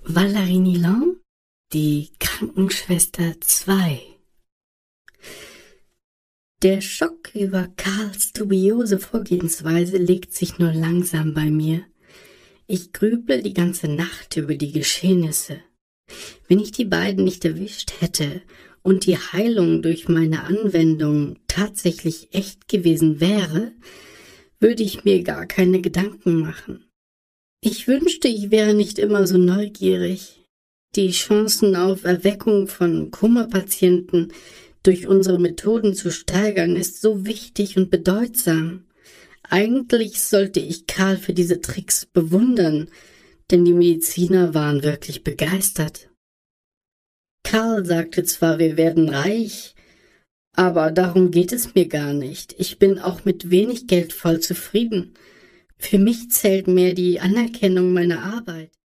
Valérie Nilan, die Krankenschwester 2. Der Schock über Karls dubiose Vorgehensweise legt sich nur langsam bei mir. Ich grüble die ganze Nacht über die Geschehnisse. Wenn ich die beiden nicht erwischt hätte und die Heilung durch meine Anwendung tatsächlich echt gewesen wäre, würde ich mir gar keine Gedanken machen. Ich wünschte, ich wäre nicht immer so neugierig. Die Chancen auf Erweckung von Koma-Patienten durch unsere Methoden zu steigern, ist so wichtig und bedeutsam. Eigentlich sollte ich Karl für diese Tricks bewundern, denn die Mediziner waren wirklich begeistert. Karl sagte zwar, wir werden reich, aber darum geht es mir gar nicht. Ich bin auch mit wenig Geld voll zufrieden. Für mich zählt mehr die Anerkennung meiner Arbeit.